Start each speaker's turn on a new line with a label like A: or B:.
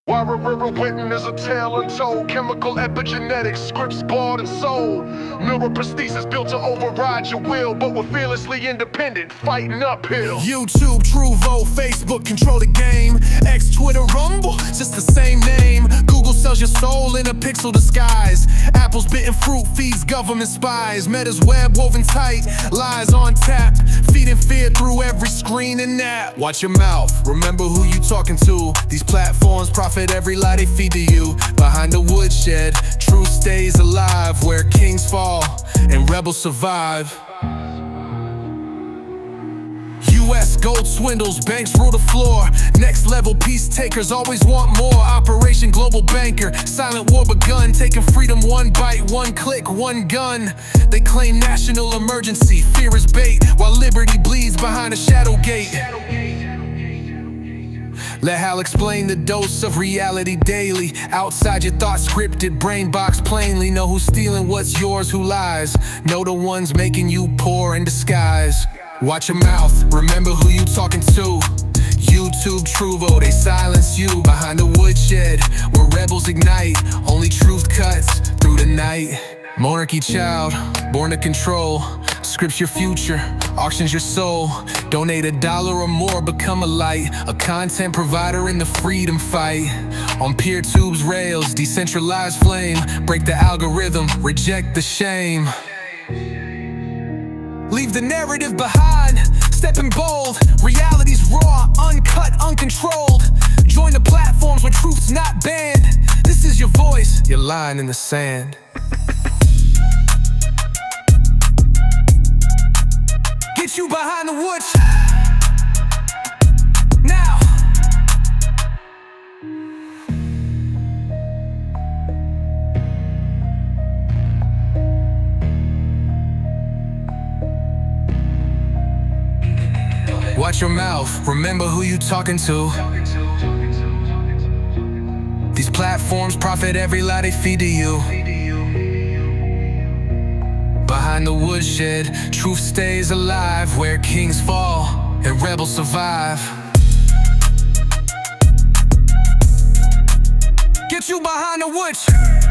A: While a written is a tale untold, chemical epigenetics, scripts bought and sold. Neuroprosthesis built to override your will, but we're fearlessly independent, fighting uphill.
B: YouTube, TrueVote, Facebook control the game. X, Twitter, Rumble, just the same name. Google sells your soul in a pixel disguise. Apple's bitten fruit feeds government spies. Meta's web woven tight, lies on tap, feeding fear through every screen and app. Watch your mouth, remember who you talking to. These platforms profit every lie they feed to you. Behind the woodshed, truth stays alive, where kings fall and rebels survive. US gold swindles, banks rule the floor. Next level peace takers always want more. Operation Global Banker, silent war begun. Taking freedom one bite, one click, one gun. They claim national emergency, fear is bait, while liberty bleeds behind a shadow gate. Let Hal explain the dose of reality daily. Outside your thoughts scripted, brain box plainly. Know who's stealing what's yours, who lies. Know the ones making you poor in disguise. Watch your mouth, remember who you talking to. YouTube, TrueVote, they silence you. Behind the woodshed, where rebels ignite. Only truth cuts through the night. Monarchy child, born to control. Scripts your future, auctions your soul. Donate $1 or more, become a light. A content provider in the freedom fight. On PeerTube's rails, decentralized flame. Break the algorithm, reject the shame. Leave the narrative behind, stepping bold. Reality's raw, uncut, uncontrolled. Join the platforms where truth's not banned. This is your voice, your line in the sand. Get you behind the woods now. Watch your mouth, remember who you talking to. These platforms profit every lie they feed to you. Behind the woodshed, truth stays alive, where kings fall and rebels survive. Get you behind the woodshed.